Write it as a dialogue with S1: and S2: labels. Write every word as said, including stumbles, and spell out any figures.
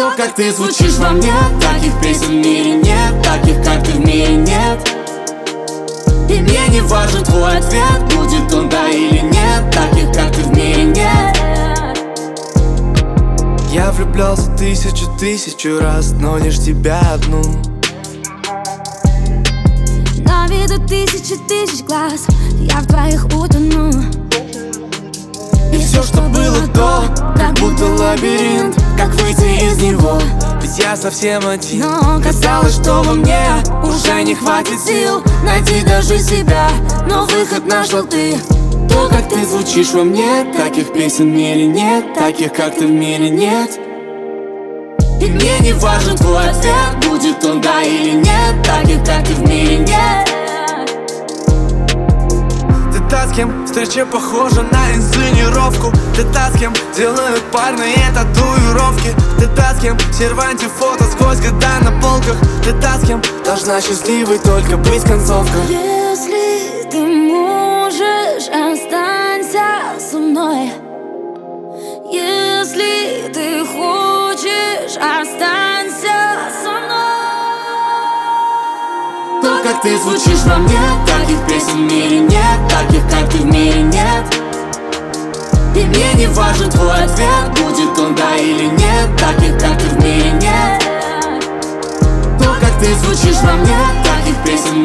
S1: То, как ты звучишь во мне, таких песен в мире нет, таких, как ты, в мире нет. И мне не важен твой ответ, будет он да или нет, таких, как ты, в мире нет.
S2: Я влюблялся тысячу, тысячу раз, но лишь тебя одну.
S3: На виду тысячи тысяч глаз, я в твоих утону.
S1: И все, что было до, как будто лабиринт, как выйти из него?
S2: Ведь я совсем один.
S3: Но
S1: Казалось, что во мне уже не хватит сил найти даже себя, но выход нашел ты. То, как ты звучишь во мне, таких песен в мире нет, таких, как ты, в мире нет. И мне не важен твой ответ, будет он да или нет, таких, как ты, в мире нет.
S2: Ты та, с кем встреча похожа на инсценировку. Ты та, с кем делают парные татуировки. Ты та, с кем в серванте фото сквозь года на полках. Ты та, с кем должна счастливой только быть концовка.
S3: Если ты можешь, останься со мной. Если ты хочешь, останься со мной.
S1: То, как ты звучишь во мне, таких песен в мире нет, таких, как ты, в мире нет. И мне не важен твой ответ, будет он да или нет, таких, как ты, в мире нет. То, как ты звучишь во мне, таких песен в